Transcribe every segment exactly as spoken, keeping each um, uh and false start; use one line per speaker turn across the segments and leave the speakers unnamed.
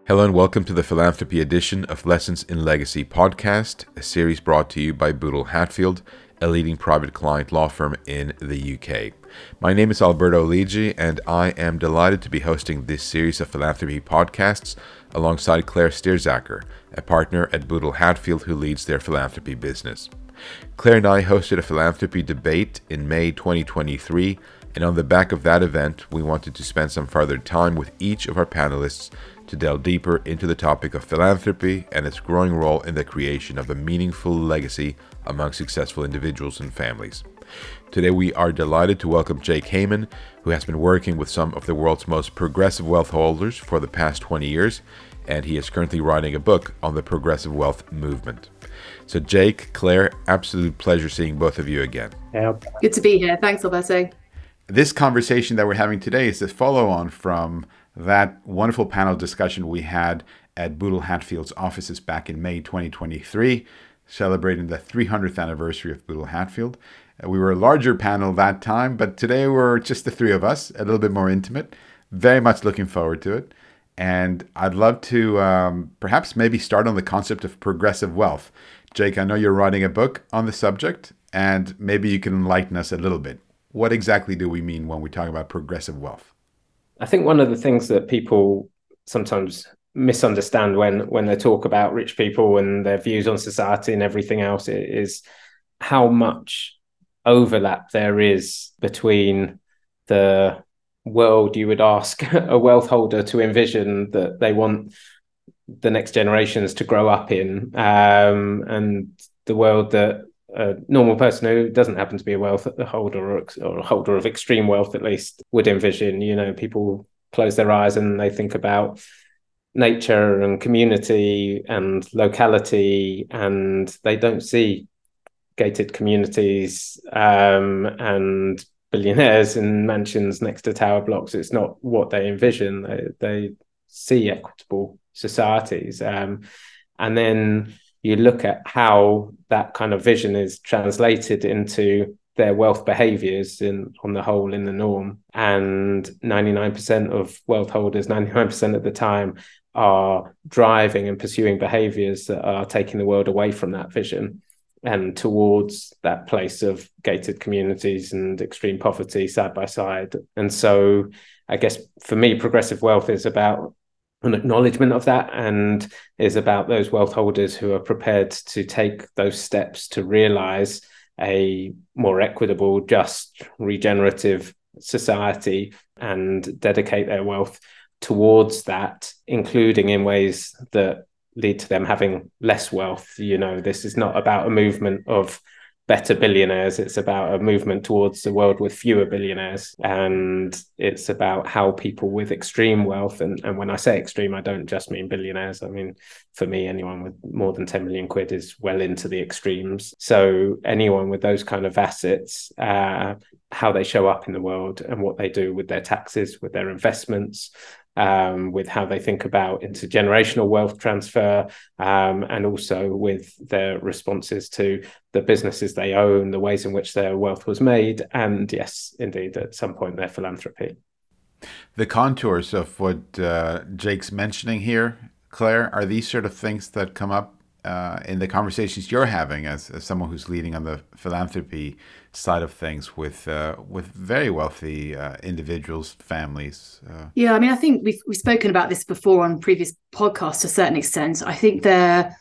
Hello and welcome to the philanthropy edition of Lessons in Legacy podcast, a series brought to you by Bootle Hatfield, a leading private client law firm in the U K. My name is Alberto Ligi, and I am delighted to be hosting this series of philanthropy podcasts alongside Claire Steerzaker, a partner at Bootle Hatfield who leads their philanthropy business. Claire and I hosted a philanthropy debate in May twenty twenty-three, and on the back of that event, we wanted to spend some further time with each of our panelists to delve deeper into the topic of philanthropy and its growing role in the creation of a meaningful legacy among successful individuals and families. Today we are delighted to welcome Jake Heyman, who has been working with some of the world's most progressive wealth holders for the past twenty years, and he is currently writing a book on the progressive wealth movement. So Jake, Claire, absolute pleasure seeing both of you again.
Yeah. Good to be here. Thanks, Alberto.
This conversation that we're having today is a follow-on from that wonderful panel discussion we had at Bootle Hatfield's offices back in May twenty twenty-three, celebrating the three hundredth anniversary of Bootle Hatfield. Uh, we were a larger panel that time, but today we're just the three of us, a little bit more intimate. Very much looking forward to it. And I'd love to um, perhaps maybe start on the concept of progressive wealth. Jake, I know you're writing a book on the subject, and maybe you can enlighten us a little bit. What exactly do we mean when we talk about progressive wealth?
I think one of the things that people sometimes misunderstand when when they talk about rich people and their views on society and everything else is how much overlap there is between the world you would ask a wealth holder to envision that they want the next generations to grow up in, um, and the world that a normal person who doesn't happen to be a wealth holder or, or a holder of extreme wealth at least would envision. You know, people close their eyes and they think about nature and community and locality, and they don't see gated communities um, and billionaires in mansions next to tower blocks. It's not what they envision. They, they see equitable societies. Um, and then you look at how that kind of vision is translated into their wealth behaviors in on the whole in the norm. And ninety-nine percent of wealth holders, ninety-nine percent of the time, are driving and pursuing behaviors that are taking the world away from that vision and towards that place of gated communities and extreme poverty side by side. And so I guess for me, progressive wealth is about an acknowledgement of that, and is about those wealth holders who are prepared to take those steps to realize a more equitable, just, regenerative society and dedicate their wealth towards that, including in ways that lead to them having less wealth. You know, this is not about a movement of better billionaires. It's about a movement towards a world with fewer billionaires. And it's about how people with extreme wealth, and, and when I say extreme, I don't just mean billionaires. I mean, for me, anyone with more than ten million quid is well into the extremes. So anyone with those kind of assets, uh, how they show up in the world and what they do with their taxes, with their investments, Um, with how they think about intergenerational wealth transfer, um, and also with their responses to the businesses they own, the ways in which their wealth was made, and yes, indeed, at some point, their philanthropy.
The contours of what uh, Jake's mentioning here, Claire, are these sort of things that come up uh, in the conversations you're having as, as someone who's leading on the philanthropy side of things with uh, with very wealthy uh, individuals, families? Uh.
Yeah, I mean, I think we've we've spoken about this before on previous podcasts to a certain extent. I think there,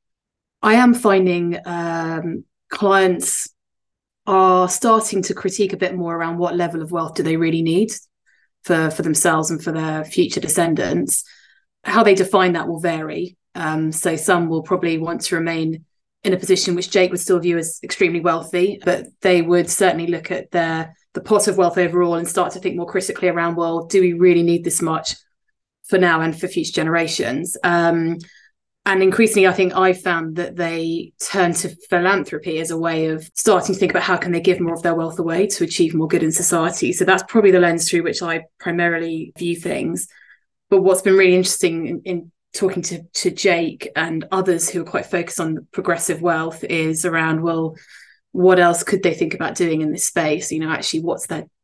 I am finding um, clients are starting to critique a bit more around what level of wealth do they really need for for themselves and for their future descendants. How they define that will vary. Um, so some will probably want to remain in a position which Jake would still view as extremely wealthy, but they would certainly look at their the pot of wealth overall and start to think more critically around, well, do we really need this much for now and for future generations? Um, and increasingly, I think I've found that they turn to philanthropy as a way of starting to think about how can they give more of their wealth away to achieve more good in society. So that's probably the lens through which I primarily view things. But what's been really interesting in, in talking to, to Jake and others who are quite focused on progressive wealth is around, well, what else could they think about doing in this space? You know, actually, what's their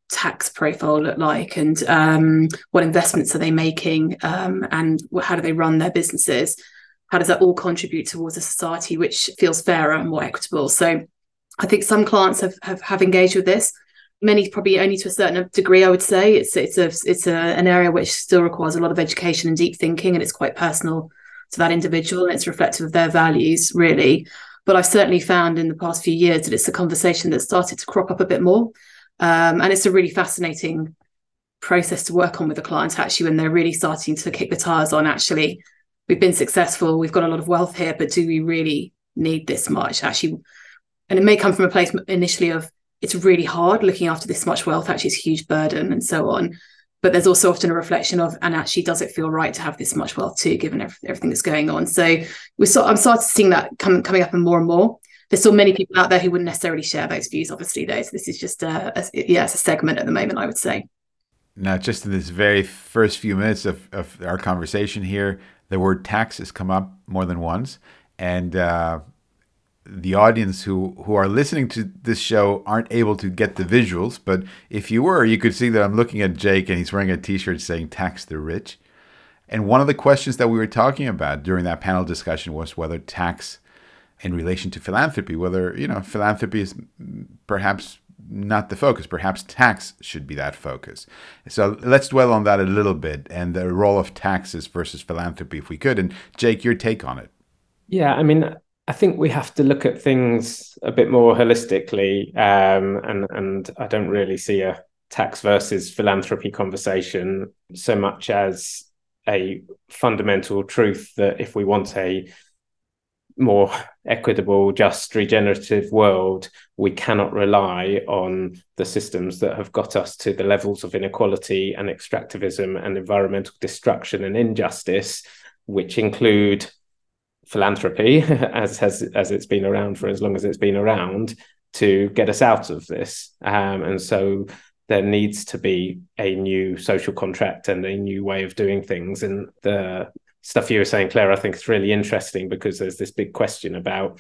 tax profile look like, and um, what investments are they making, um, and how do they run their businesses? How does that all contribute towards a society which feels fairer and more equitable? So I think some clients have, have, have engaged with this. Many probably only to a certain degree, I would say. It's it's a it's a, an area which still requires a lot of education and deep thinking, and it's quite personal to that individual, and it's reflective of their values, really. But I've certainly found in the past few years that it's a conversation that started to crop up a bit more. Um, and it's a really fascinating process to work on with the clients, actually, when they're really starting to kick the tires on, actually, we've been successful, we've got a lot of wealth here, but do we really need this much? Actually, and it may come from a place initially of, it's really hard looking after this much wealth, actually it's a huge burden and so on. But there's also often a reflection of, and actually, does it feel right to have this much wealth too, given everything that's going on? So we're so, I'm starting to see that come, coming up and more and more. There's still many people out there who wouldn't necessarily share those views, obviously, though. So this is just a, a yeah, it's a segment at the moment, I would say.
Now, just in this very first few minutes of, of our conversation here, the word tax has come up more than once. And uh, the audience who, who are listening to this show aren't able to get the visuals. But if you were, you could see that I'm looking at Jake and he's wearing a t-shirt saying tax the rich. And one of the questions that we were talking about during that panel discussion was whether tax in relation to philanthropy, whether, you know, philanthropy is perhaps not the focus, perhaps tax should be that focus. So let's dwell on that a little bit and the role of taxes versus philanthropy, if we could. And Jake, your take on it.
Yeah, I mean, I think we have to look at things a bit more holistically, um, and, and I don't really see a tax versus philanthropy conversation so much as a fundamental truth that if we want a more equitable, just, regenerative world, we cannot rely on the systems that have got us to the levels of inequality and extractivism and environmental destruction and injustice, which include philanthropy, as has as it's been around for as long as it's been around, to get us out of this. Um, and so there needs to be a new social contract and a new way of doing things. And the stuff you were saying, Claire, I think is really interesting, because there's this big question about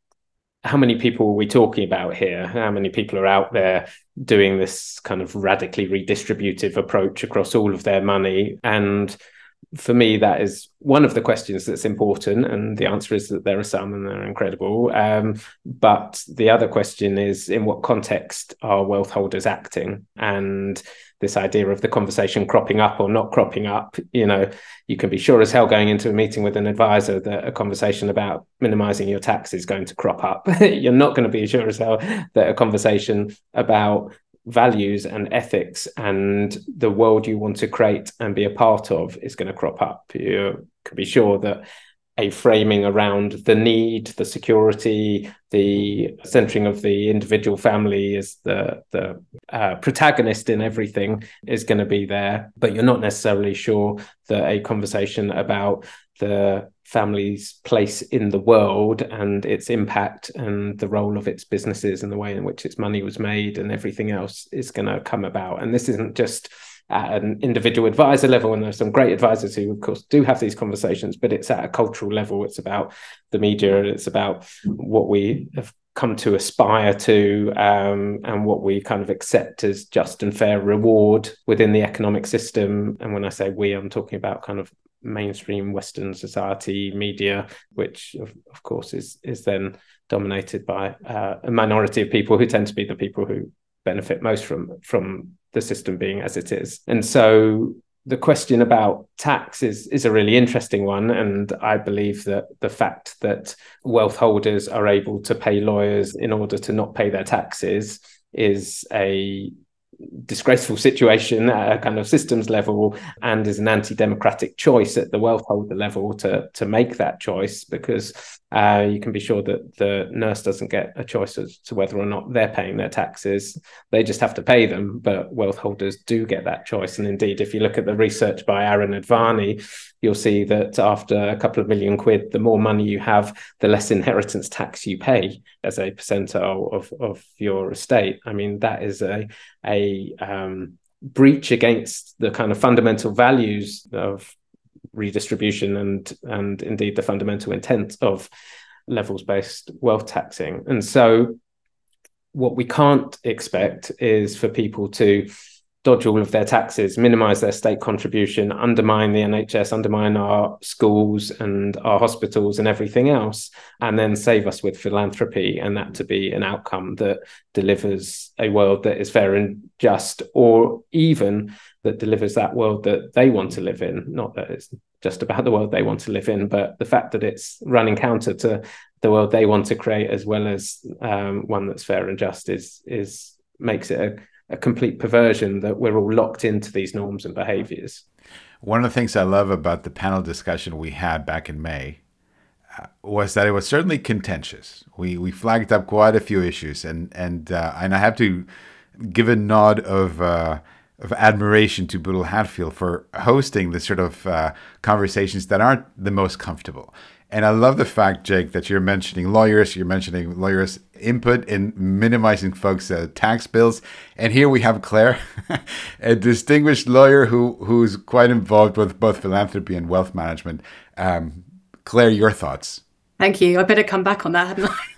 how many people are we talking about here? How many people are out there doing this kind of radically redistributive approach across all of their money? And for me, that is one of the questions that's important. And the answer is that there are some and they're incredible. Um, but the other question is, in what context are wealth holders acting? And this idea of the conversation cropping up or not cropping up, you know, you can be sure as hell going into a meeting with an advisor that a conversation about minimizing your tax is going to crop up. You're not going to be sure as hell that a conversation about values and ethics and the world you want to create and be a part of is going to crop up. You can be sure that a framing around the need, the security, the centering of the individual family as the, the uh, protagonist in everything is going to be there. But you're not necessarily sure that a conversation about the family's place in the world and its impact and the role of its businesses and the way in which its money was made and everything else is going to come about. And this isn't just at an individual advisor level, and there's some great advisors who, of course, do have these conversations, but it's at a cultural level. It's about the media, it's about what we have come to aspire to, um, and what we kind of accept as just and fair reward within the economic system. And when I say we, I'm talking about kind of mainstream Western society media, which of, of course is is then dominated by uh, a minority of people who tend to be the people who benefit most from from the system being as it is. And so the question about tax is is a really interesting one. And I believe that the fact that wealth holders are able to pay lawyers in order to not pay their taxes is a disgraceful situation at a kind of systems level, and is an anti-democratic choice at the wealth holder level to to make that choice, because uh, you can be sure that the nurse doesn't get a choice as to whether or not they're paying their taxes. They just have to pay them, but wealth holders do get that choice. And indeed, if you look at the research by Aaron Advani, you'll see that after a couple of million quid, the more money you have, the less inheritance tax you pay as a percentile of, of your estate. I mean, that is a, a um, breach against the kind of fundamental values of redistribution and, and indeed the fundamental intent of levels-based wealth taxing. And so what we can't expect is for people to dodge all of their taxes, minimize their state contribution, undermine the N H S, undermine our schools and our hospitals and everything else, and then save us with philanthropy, and that to be an outcome that delivers a world that is fair and just, or even that delivers that world that they want to live in. Not that it's just about the world they want to live in, but the fact that it's running counter to the world they want to create, as well as um, one that's fair and just, is is makes it a a complete perversion that we're all locked into these norms and behaviors.
One of the things I love about the panel discussion we had back in May uh, was that it was certainly contentious. We we flagged up quite a few issues, and and uh, and I have to give a nod of uh, of admiration to Bootle Hatfield for hosting the sort of uh, conversations that aren't the most comfortable. And I love the fact, Jake, that you're mentioning lawyers, you're mentioning lawyers' input in minimizing folks' uh, tax bills. And here we have Claire, a distinguished lawyer who who's quite involved with both philanthropy and wealth management. Um, Claire, your thoughts?
Thank you. I better come back on that,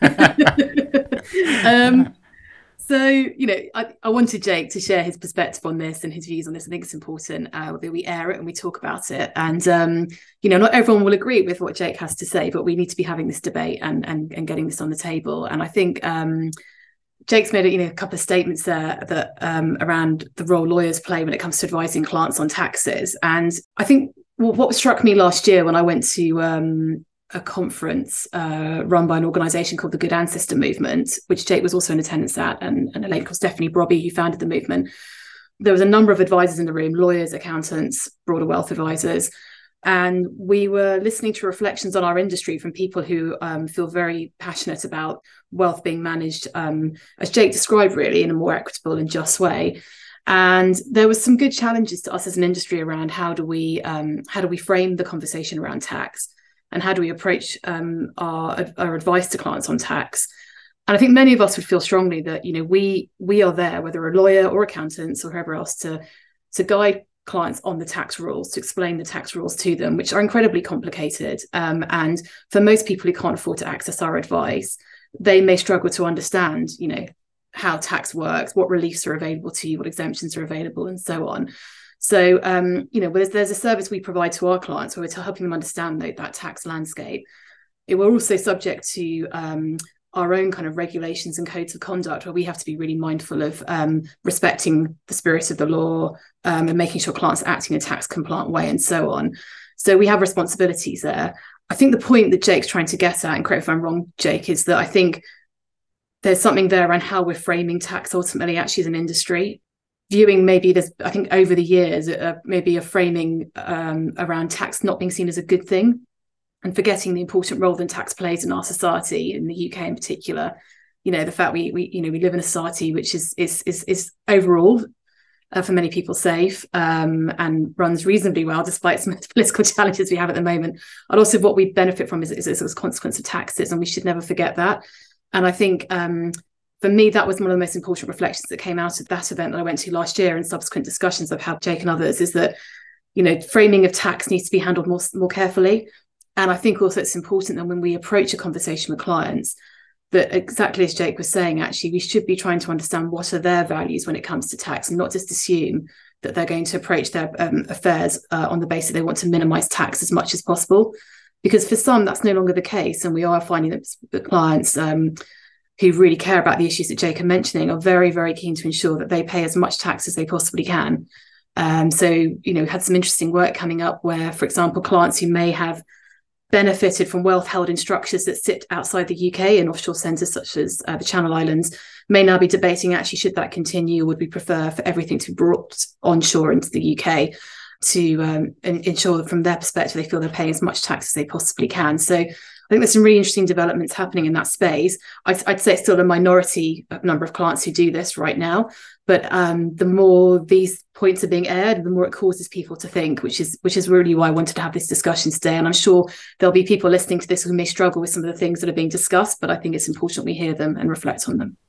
hadn't I? um, So, you know, I, I wanted Jake to share his perspective on this and his views on this. I think it's important uh, that we air it and we talk about it. And, um, you know, not everyone will agree with what Jake has to say, but we need to be having this debate and and, and getting this on the table. And I think um, Jake's made, you know, a couple of statements there that um, around the role lawyers play when it comes to advising clients on taxes. And I think what struck me last year when I went to um, a conference uh, run by an organisation called the Good Ancestor Movement, which Jake was also in attendance at, and, and a lady called Stephanie Brobby, who founded the movement. There was a number of advisors in the room, lawyers, accountants, broader wealth advisors, and we were listening to reflections on our industry from people who um, feel very passionate about wealth being managed, um, as Jake described, really in a more equitable and just way. And there was some good challenges to us as an industry around how do we um, how do we frame the conversation around tax, and how do we approach um, our, our advice to clients on tax. And I think many of us would feel strongly that, you know, we we are there, whether a lawyer or accountants or whoever else, to to guide clients on the tax rules, to explain the tax rules to them, which are incredibly complicated. Um, and for most people who can't afford to access our advice, they may struggle to understand, you know, how tax works, what reliefs are available to you, what exemptions are available, and so on. So, um, you know, there's, there's a service we provide to our clients where we're helping them understand that, that tax landscape. It, we're also subject to um, our own kind of regulations and codes of conduct, where we have to be really mindful of um, respecting the spirit of the law um, and making sure clients are acting in a tax compliant way, and so on. So we have responsibilities there. I think the point that Jake's trying to get at, and correct if I'm wrong, Jake, is that I think there's something there around how we're framing tax ultimately actually as an industry. Viewing maybe there's, I think over the years, uh, maybe a framing um, around tax not being seen as a good thing, and forgetting the important role that tax plays in our society, in the U K in particular. You know, the fact we, we you know, we live in a society which is is is, is overall, uh, for many people, safe um, and runs reasonably well, despite some political challenges we have at the moment. And also what we benefit from is, is, is as a consequence of taxes, and we should never forget that. And I think um, for me, that was one of the most important reflections that came out of that event that I went to last year, and subsequent discussions I've had with Jake and others, is that, you know, framing of tax needs to be handled more, more carefully. And I think also it's important that when we approach a conversation with clients, that exactly as Jake was saying, actually, we should be trying to understand what are their values when it comes to tax, and not just assume that they're going to approach their um, affairs uh, on the basis they want to minimise tax as much as possible. Because for some, that's no longer the case. And we are finding that the clients um, who really care about the issues that Jake are mentioning are very, very keen to ensure that they pay as much tax as they possibly can. Um, so, you know, we had some interesting work coming up where, for example, clients who may have benefited from wealth held in structures that sit outside the U K in offshore centres such as uh, the Channel Islands may now be debating, actually, should that continue, or would we prefer for everything to be brought onshore into the U K to um, ensure that from their perspective they feel they're paying as much tax as they possibly can. So I think there's some really interesting developments happening in that space. I'd, I'd say it's still a minority number of clients who do this right now, but um, the more these points are being aired, the more it causes people to think, which is which is really why I wanted to have this discussion today. And I'm sure there'll be people listening to this who may struggle with some of the things that are being discussed, but I think it's important we hear them and reflect on them.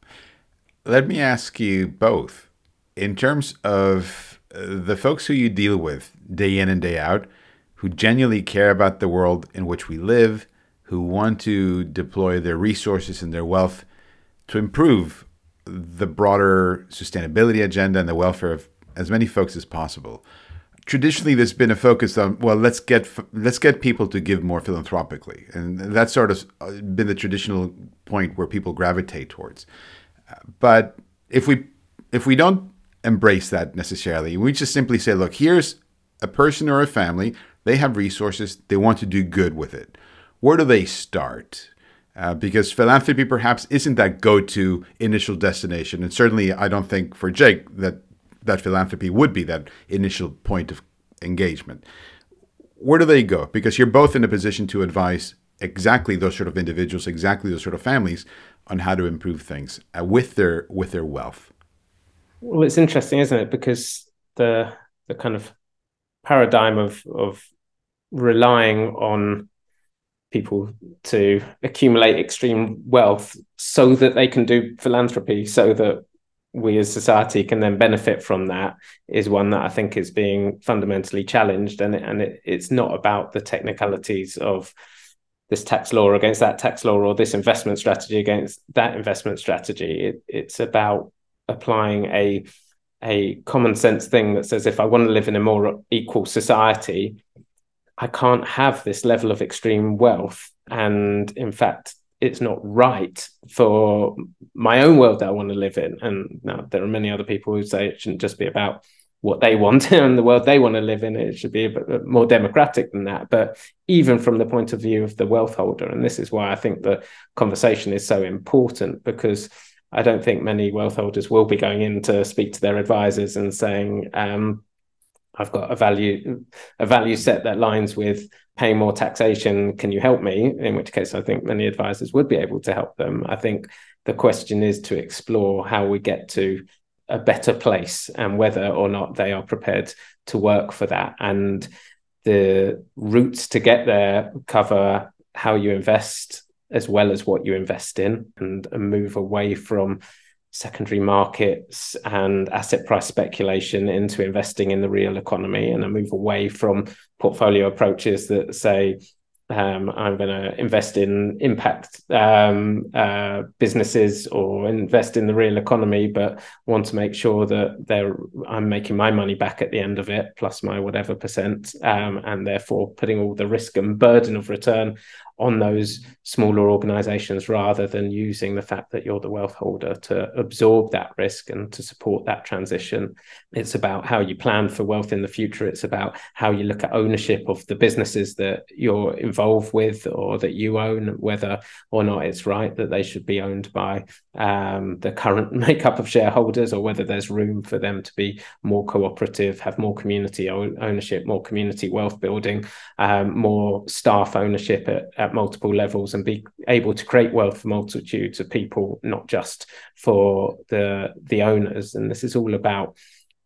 Let me ask you both, in terms of the folks who you deal with day in and day out, who genuinely care about the world in which we live, who want to deploy their resources and their wealth to improve the broader sustainability agenda and the welfare of as many folks as possible. Traditionally, there's been a focus on, well, let's get let's get people to give more philanthropically, and that's sort of been the traditional point where people gravitate towards. But if we if we don't embrace that necessarily, we just simply say, look, here's a person or a family, they have resources, they want to do good with it. Where do they start? Uh, because philanthropy perhaps isn't that go-to initial destination, and certainly I don't think for Jake that that philanthropy would be that initial point of engagement. Where do they go? Because you're both in a position to advise exactly those sort of individuals, exactly those sort of families on how to improve things uh, with their with their wealth.
Well, it's interesting, isn't it? Because the the kind of paradigm of of relying on people to accumulate extreme wealth so that they can do philanthropy, so that we as society can then benefit from that, is one that I think is being fundamentally challenged. And, it, and it, it's not about the technicalities of this tax law against that tax law or this investment strategy against that investment strategy. It, it's about applying a, a common sense thing that says, if I want to live in a more equal society, I can't have this level of extreme wealth. And in fact, it's not right for my own world that I want to live in. And now there are many other people who say it shouldn't just be about what they want and the world they want to live in. It should be a bit more democratic than that. But even from the point of view of the wealth holder, and this is why I think the conversation is so important, because I don't think many wealth holders will be going in to speak to their advisors and saying, um, I've got a value a value set that aligns with paying more taxation. Can you help me? In which case, I think many advisors would be able to help them. I think the question is to explore how we get to a better place and whether or not they are prepared to work for that. And the routes to get there cover how you invest as well as what you invest in, and, and move away from secondary markets and asset price speculation into investing in the real economy, and a move away from portfolio approaches that say, um, I'm going to invest in impact um, uh, businesses or invest in the real economy, but want to make sure that they're, I'm making my money back at the end of it, plus my whatever percent, um, and therefore putting all the risk and burden of return on those smaller organizations, rather than using the fact that you're the wealth holder to absorb that risk and to support that transition. It's about how you plan for wealth in the future. It's about how you look at ownership of the businesses that you're involved with or that you own, whether or not it's right that they should be owned by um, the current makeup of shareholders, or whether there's room for them to be more cooperative, have more community ownership, more community wealth building, um, more staff ownership at, at multiple levels, and be able to create wealth for multitudes of people, not just for the the owners. And this is all about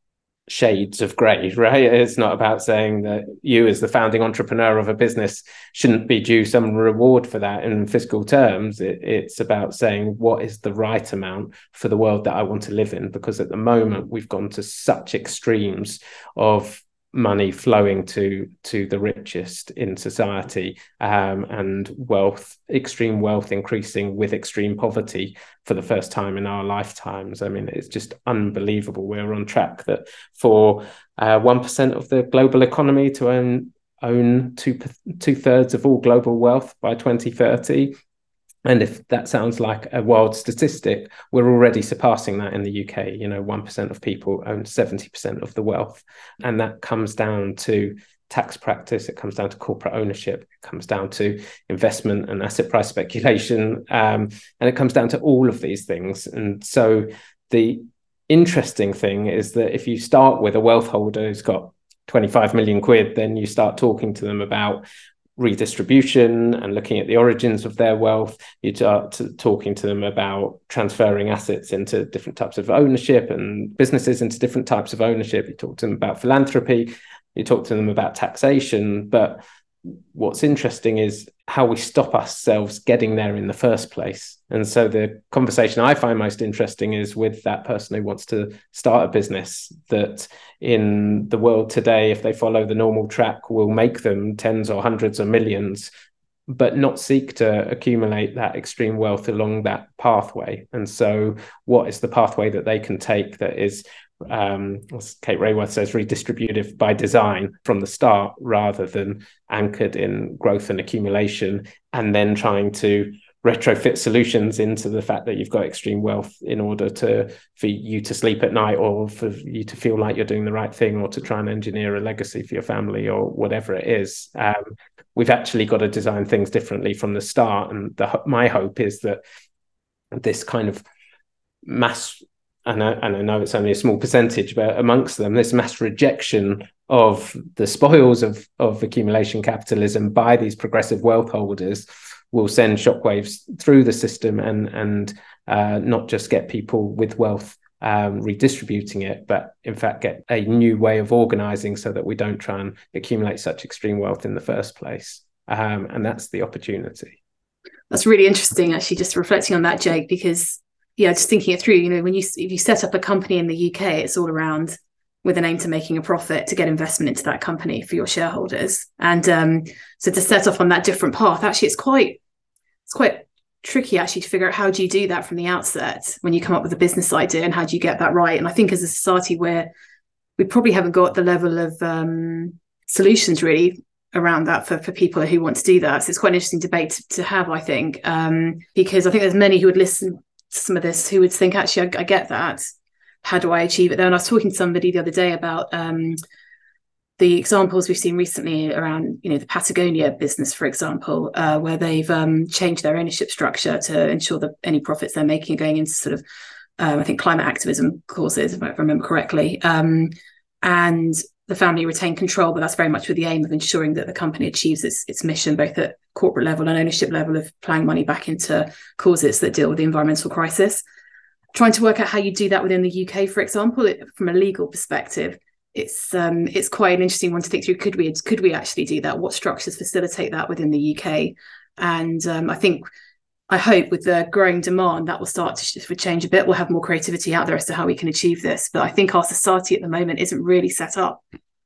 shades of grey, right? It's not about saying that you as the founding entrepreneur of a business shouldn't be due some reward for that in fiscal terms. It, it's about saying, what is the right amount for the world that I want to live in? Because at the moment we've gone to such extremes of money flowing to to the richest in society, um, and wealth, extreme wealth increasing with extreme poverty for the first time in our lifetimes. I mean, it's just unbelievable. We're on track that for uh, one percent of the global economy to own own two two thirds of all global wealth by twenty thirty. And if that sounds like a wild statistic, we're already surpassing that in the U K. You know, one percent of people own seventy percent of the wealth. And that comes down to tax practice. It comes down to corporate ownership. It comes down to investment and asset price speculation. Um, and it comes down to all of these things. And so the interesting thing is that if you start with a wealth holder who's got twenty-five million quid, then you start talking to them about redistribution and looking at the origins of their wealth. You start to, talking to them about transferring assets into different types of ownership and businesses into different types of ownership. You talk to them about philanthropy. You talk to them about taxation. But what's interesting is how we stop ourselves getting there in the first place. And so the conversation I find most interesting is with that person who wants to start a business that in the world today, if they follow the normal track, will make them tens or hundreds of millions but not seek to accumulate that extreme wealth along that pathway. And so what is the pathway that they can take that is, um, as Kate Raworth says, redistributive by design from the start, rather than anchored in growth and accumulation, and then trying to retrofit solutions into the fact that you've got extreme wealth in order to for you to sleep at night, or for you to feel like you're doing the right thing, or to try and engineer a legacy for your family, or whatever it is. Um, we've actually got to design things differently from the start. And the, my hope is that this kind of mass, and I, and I know it's only a small percentage, but amongst them, this mass rejection of the spoils of, of accumulation capitalism by these progressive wealth holders will send shockwaves through the system, and and uh, not just get people with wealth um, redistributing it, but in fact get a new way of organizing so that we don't try and accumulate such extreme wealth in the first place. Um, and that's the opportunity.
That's really interesting, actually, just reflecting on that, Jake, because yeah, just thinking it through, you know, when you if you set up a company in the U K, it's all around with an aim to making a profit, to get investment into that company for your shareholders. And um, so to set off on that different path, actually, it's quite it's quite tricky, actually, to figure out how do you do that from the outset when you come up with a business idea, and how do you get that right? And I think as a society, where we probably haven't got the level of um, solutions really around that for, for people who want to do that. So it's quite an interesting debate to, to have, I think, um, because I think there's many who would listen to some of this who would think, actually, I, I get that. How do I achieve it though? And I was talking to somebody the other day about um, the examples we've seen recently around, you know, the Patagonia business, for example, uh, where they've um, changed their ownership structure to ensure that any profits they're making are going into sort of, um, I think, climate activism causes, if I remember correctly. Um, and the family retain control, but that's very much with the aim of ensuring that the company achieves its, its mission, both at corporate level and ownership level, of ploughing money back into causes that deal with the environmental crisis. Trying to work out how you do that within the U K, for example, it, from a legal perspective, it's um, it's quite an interesting one to think through. Could we could we actually do that? What structures facilitate that within the U K? And um, I think, I hope with the growing demand, that will start to shift, change a bit. We'll have more creativity out there as to how we can achieve this. But I think our society at the moment isn't really set up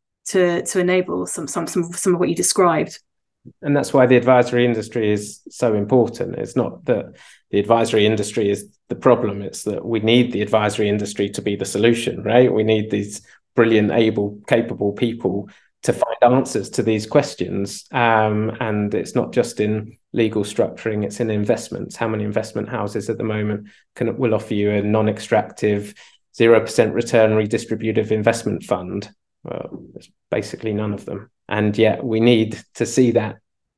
to to enable some some some some of what you described.
And that's why the advisory industry is so important. It's not that the advisory industry is the problem, it's that we need the advisory industry to be the solution, right? We need these brilliant, able, capable people to find answers to these questions. Um, and it's not just in legal structuring, it's in investments. How many investment houses at the moment can will offer you a non-extractive, zero percent return redistributive investment fund? Well, there's basically none of them. And yet we need to see that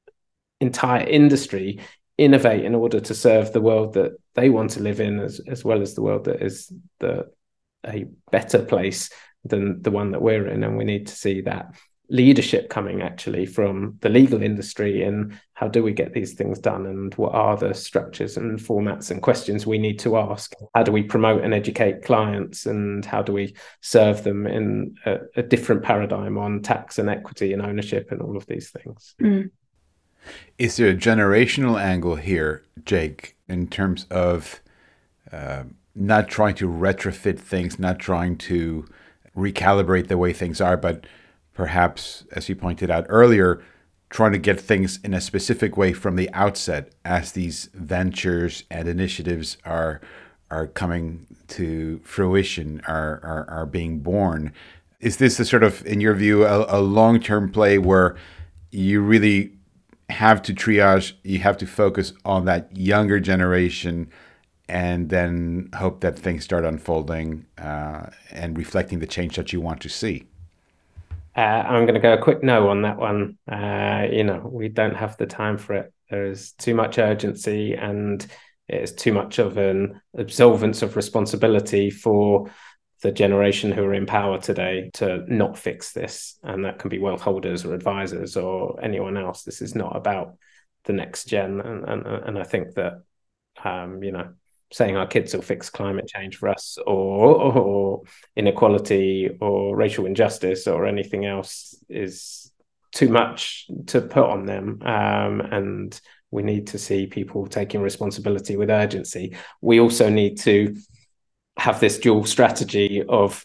entire industry innovate in order to serve the world that they want to live in, as, as well as the world that is the a better place than the one that we're in. And we need to see that leadership coming actually from the legal industry in how do we get these things done, and what are the structures and formats and questions we need to ask. How do we promote and educate clients, and how do we serve them in a, a different paradigm on tax and equity and ownership and all of these things.
Mm.
Is there a generational angle here, Jake, in terms of uh, not trying to retrofit things, not trying to recalibrate the way things are, but perhaps, as you pointed out earlier, trying to get things in a specific way from the outset as these ventures and initiatives are are coming to fruition, are are, are being born? Is this a sort of, in your view, a, a long-term play where you really have to triage, you have to focus on that younger generation, and then hope that things start unfolding uh, and reflecting the change that you want to see?
Uh, I'm going to go a quick no on that one. Uh, you know, we don't have the time for it. There is too much urgency, and it's too much of an absolvance of responsibility for the generation who are in power today to not fix this. And that can be wealth holders or advisors or anyone else. This is not about the next gen. And and, and I think that, um, you know, saying our kids will fix climate change for us, or, or inequality or racial injustice or anything else, is too much to put on them. Um, and we need to see people taking responsibility with urgency. We also need to have this dual strategy of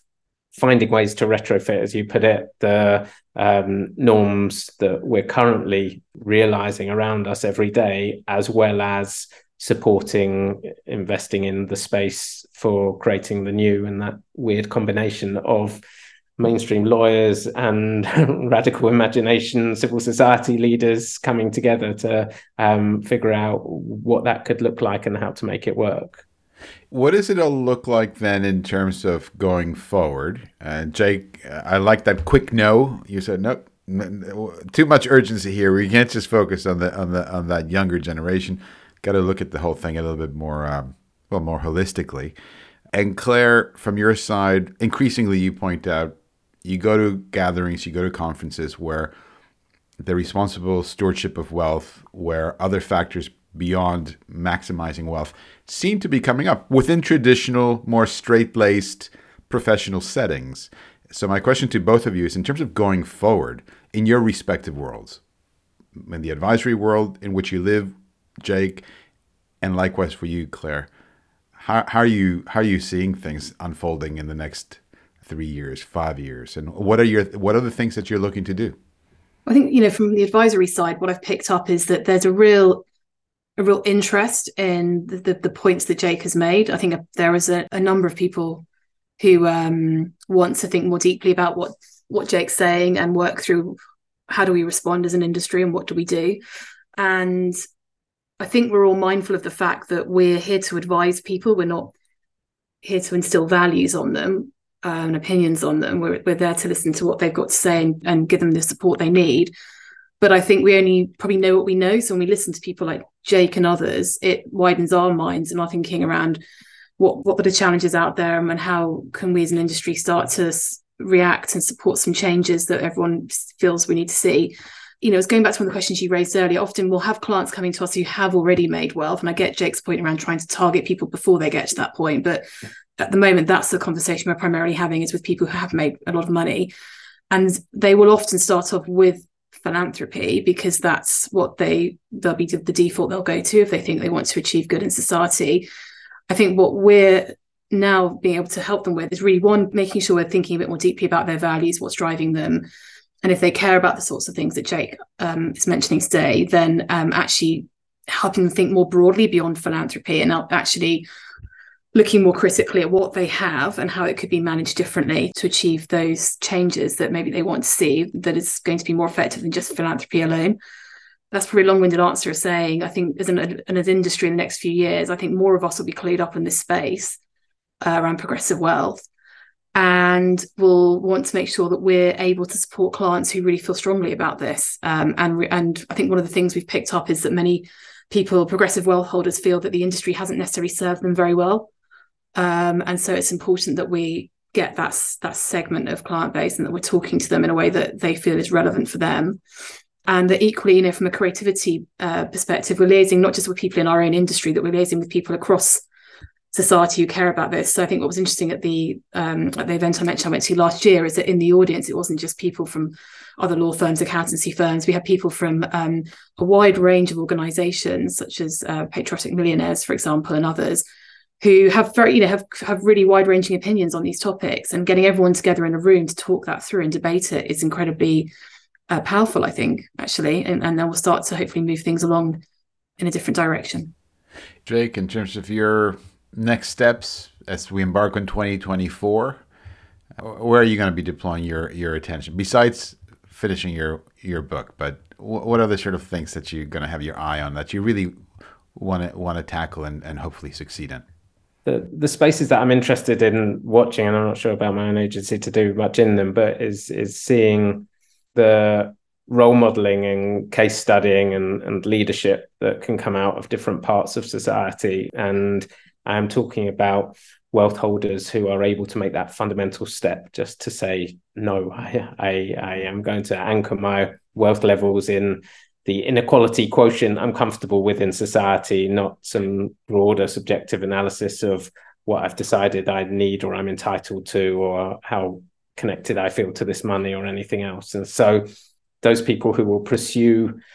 finding ways to retrofit, as you put it, the um, norms that we're currently realizing around us every day, as well as supporting, investing in the space for creating the new, and that weird combination of mainstream lawyers and radical imagination, civil society leaders coming together to um, figure out what that could look like and how to make it work.
What does it all look like then in terms of going forward? Uh, Jake, I like that quick no. You said nope, no, too much urgency here. We can't just focus on the on the on that younger generation. Got to look at the whole thing a little bit more, um, well, more holistically. And Claire, from your side, increasingly you point out, you go to gatherings, you go to conferences where the responsible stewardship of wealth, where other factors beyond maximizing wealth seem to be coming up within traditional, more straight-laced professional settings. So my question to both of you is, in terms of going forward in your respective worlds, in the advisory world in which you live, Jake, and likewise for you, Claire, how, how are you how are you seeing things unfolding in the next three years, five years, and what are your what are the things that you're looking to do?
I think, you know, from the advisory side, what I've picked up is that there's a real a real interest in the, the, the points that Jake has made. I think there is a, a number of people who um, want to think more deeply about what what Jake's saying and work through how do we respond as an industry and what do we do. And I think we're all mindful of the fact that we're here to advise people. We're not here to instill values on them uh, and opinions on them. We're, we're there to listen to what they've got to say and, and give them the support they need. But I think we only probably know what we know. So when we listen to people like Jake and others, it widens our minds and our thinking around what, what are the challenges out there and how can we as an industry start to s- react and support some changes that everyone feels we need to see. You know, it's going back to one of the questions you raised earlier. Often we'll have clients coming to us who have already made wealth. And I get Jake's point around trying to target people before they get to that point. But at the moment, that's the conversation we're primarily having, is with people who have made a lot of money. And they will often start off with philanthropy because that's what they, they'll be the default they'll go to if they think they want to achieve good in society. I think what we're now being able to help them with is really, one, making sure we're thinking a bit more deeply about their values, what's driving them. And if they care about the sorts of things that Jake um, is mentioning today, then um, actually helping them think more broadly beyond philanthropy and actually looking more critically at what they have and how it could be managed differently to achieve those changes that maybe they want to see, that is going to be more effective than just philanthropy alone. That's probably a long-winded answer of saying, I think as an, an industry in the next few years, I think more of us will be clued up in this space uh, around progressive wealth. And we'll want to make sure that we're able to support clients who really feel strongly about this. Um, and, re- and I think one of the things we've picked up is that many people, progressive wealth holders, feel that the industry hasn't necessarily served them very well. Um, and so it's important that we get that, that segment of client base and that we're talking to them in a way that they feel is relevant for them. And that equally, you know, from a creativity uh, perspective, we're liaising not just with people in our own industry, that we're liaising with people across society who care about this. So I think what was interesting at the um, at the event I mentioned I went to last year is that in the audience, it wasn't just people from other law firms, accountancy firms. We had people from um, a wide range of organisations, such as uh, Patriotic Millionaires, for example, and others, who have very, you know, have have really wide-ranging opinions on these topics. And getting everyone together in a room to talk that through and debate it is incredibly uh, powerful, I think, actually. And, and then we'll start to hopefully move things along in a different direction.
Jake, in terms of your next steps as we embark on twenty twenty-four, where are you going to be deploying your your attention besides finishing your your book? But what other sort of things that you're going to have your eye on that you really want to want to tackle and, and hopefully succeed in?
The the spaces that I'm interested in watching, and I'm not sure about my own agency to do much in them, but is is seeing the role modeling and case studying and, and leadership that can come out of different parts of society. And I'm talking about wealth holders who are able to make that fundamental step just to say, no, I, I, I am going to anchor my wealth levels in the inequality quotient I'm comfortable with in society, not some broader subjective analysis of what I've decided I need or I'm entitled to, or how connected I feel to this money or anything else. And so those people who will pursue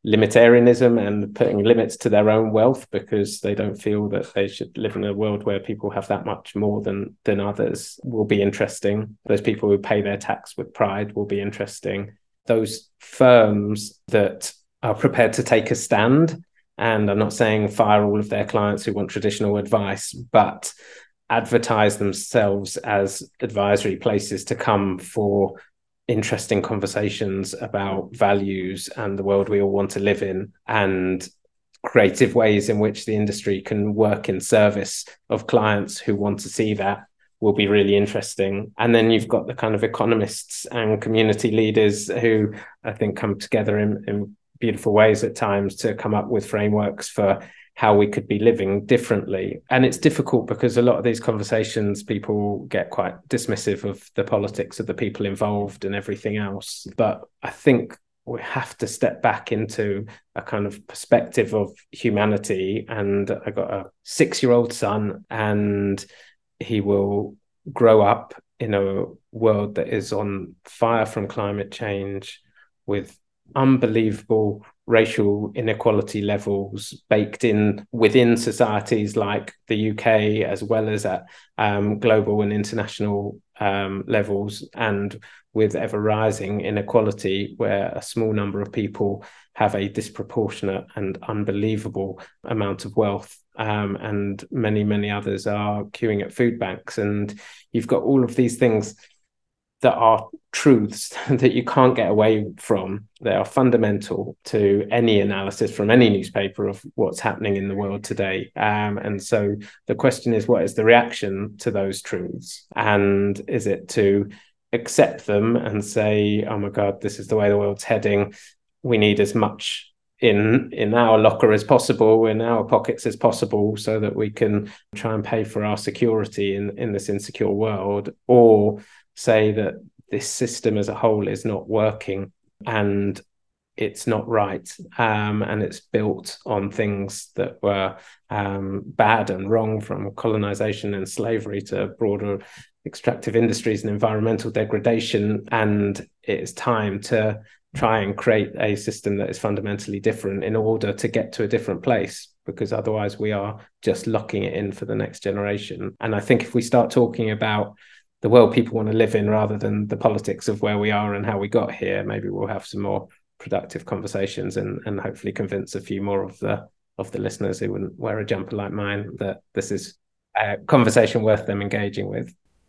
limitarianism and putting limits to their own wealth because they don't feel that they should live in a world where people have that much more than than others will be interesting. Those people who pay their tax with pride will be interesting. Those firms that are prepared to take a stand, and I'm not saying fire all of their clients who want traditional advice, but advertise themselves as advisory places to come for interesting conversations about values and the world we all want to live in, and creative ways in which the industry can work in service of clients who want to see that will be really interesting. And then you've got the kind of economists and community leaders who I think come together in, in beautiful ways at times to come up with frameworks for how we could be living differently. And it's difficult because a lot of these conversations, people get quite dismissive of the politics of the people involved and everything else. But I think we have to step back into a kind of perspective of humanity. And I got a six-year-old son, and he will grow up in a world that is on fire from climate change, with unbelievable racial inequality levels baked in within societies like the U K, as well as at um, global and international um, levels, and with ever rising inequality where a small number of people have a disproportionate and unbelievable amount of wealth, um, and many, many others are queuing at food banks. And you've got all of these things that are truths that you can't get away from. They are fundamental to any analysis from any newspaper of what's happening in the world today. Um, and so the question is, what is the reaction to those truths? And is it to accept them and say, oh my God, this is the way the world's heading. We need as much in in our locker as possible, in our pockets as possible, so that we can try and pay for our security in, in this insecure world? Or say that this system as a whole is not working and it's not right, um, and it's built on things that were um, bad and wrong, from colonization and slavery to broader extractive industries and environmental degradation, and it's time to try and create a system that is fundamentally different in order to get to a different place, because otherwise we are just locking it in for the next generation. And I think if we start talking about the world people want to live in rather than the politics of where we are and how we got here, maybe we'll have some more productive conversations and, and hopefully convince a few more of the of the listeners who wouldn't wear a jumper like mine that this is a conversation worth them engaging with.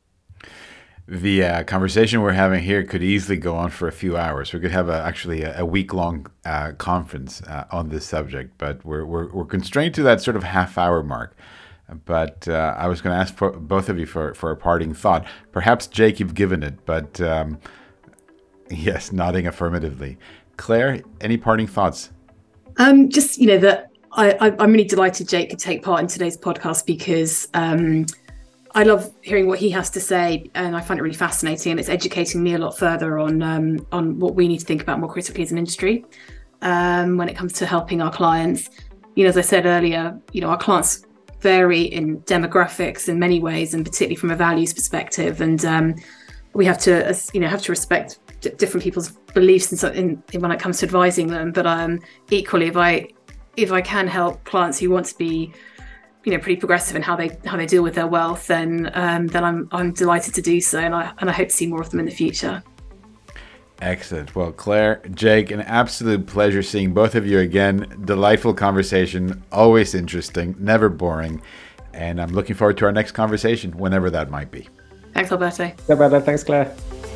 The uh, conversation we're having here could easily go on for a few hours. We could have a, actually a, a week-long uh, conference uh, on this subject, but we're, we're we're constrained to that sort of half-hour mark. But uh, I was going to ask for both of you for, for a parting thought. Perhaps, Jake, you've given it, but um, yes, nodding affirmatively. Claire, any parting thoughts?
Um, just, you know, that I, I, I'm really delighted Jake could take part in today's podcast, because um, I love hearing what he has to say, and I find it really fascinating, and it's educating me a lot further on um, on what we need to think about more critically as an industry um, when it comes to helping our clients. You know, as I said earlier, you know, our clients vary in demographics in many ways, and particularly from a values perspective, and um, we have to, you know, have to respect d- different people's beliefs in, in, in when it comes to advising them. But um, equally, if I if I can help clients who want to be, you know, pretty progressive in how they how they deal with their wealth, then um, then I'm I'm delighted to do so, and I and I hope to see more of them in the future.
Excellent. Well, Claire, Jake, an absolute pleasure seeing both of you again. Delightful conversation, always interesting, never boring. And I'm looking forward to our next conversation, whenever that might be.
Thanks, Alberto.
Alberto, thanks, Claire.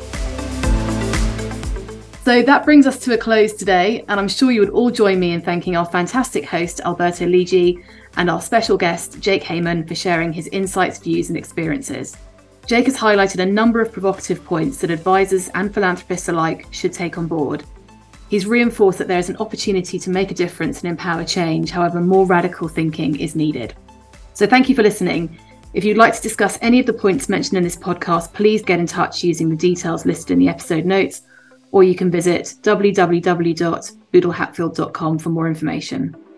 So that brings us to a close today, and I'm sure you would all join me in thanking our fantastic host, Alberto Ligi, and our special guest, Jake Hayman, for sharing his insights, views, and experiences. Jake has highlighted a number of provocative points that advisors and philanthropists alike should take on board. He's reinforced that there is an opportunity to make a difference and empower change, however more radical thinking is needed. So thank you for listening. If you'd like to discuss any of the points mentioned in this podcast, please get in touch using the details listed in the episode notes, or you can visit w w w dot boodle hatfield dot com for more information.